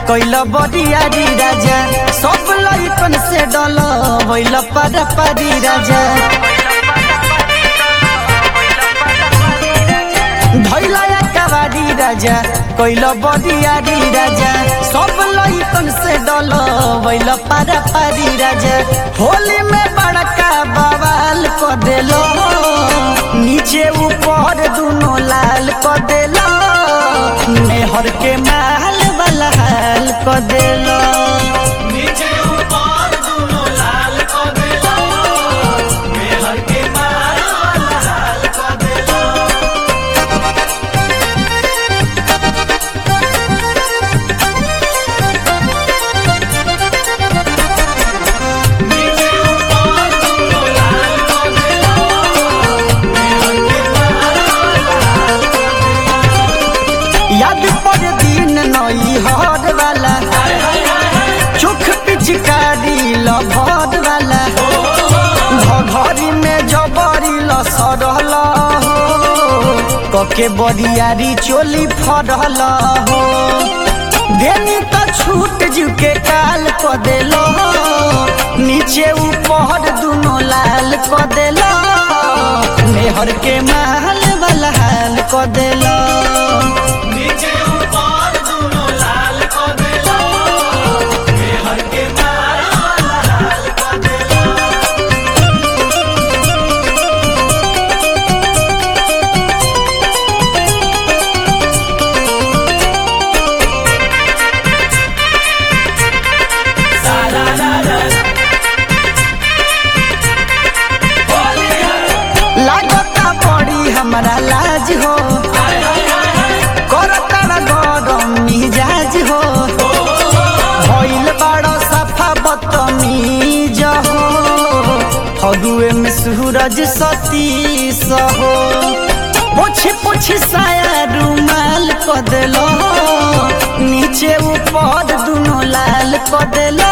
कैला बरियारी राजा सब लइकन से डल भइल पारा पारी राजा धैला कबाड़ी राजा कैला बरियारी राजा सब लइकन से डल भइल पारा पारी राजा होली में बड़का बवाल क देलो नीचे ऊपर दुनो लाल क देलो मेहर के महल वाला हाल क देलो नीचे ऊपर दुनो लाल क देलो मेहर के महल वाला हाल क देलो नीचे ऊपर दुनो लाल क देलो मेहर के महल वाला हाल क देलो याद पर दिन नई हर वाला चुख पिचकारी लभर वाला घघरी में जबरी लसरल हो कके बरियारी चोली फरल हो देनी तो छूट जुके काल क देलो नीचे ऊपर दुनो लाल क देलो मेहर के महल वाला हाल क देलो नीचे ऊपर दुनो लाल क देलो मेहर के महल वाला हाल क देलो सारा लाला होली है लागता बड़ी हमारा लाज हो करता गरम मिजाज हो भइल बड़ा सफा बदतमीज हो फगुए में सूरज सतीश हो पोछी पोछी साया रुमाल क देलो नीचे ऊपर दुनो लाल क देलो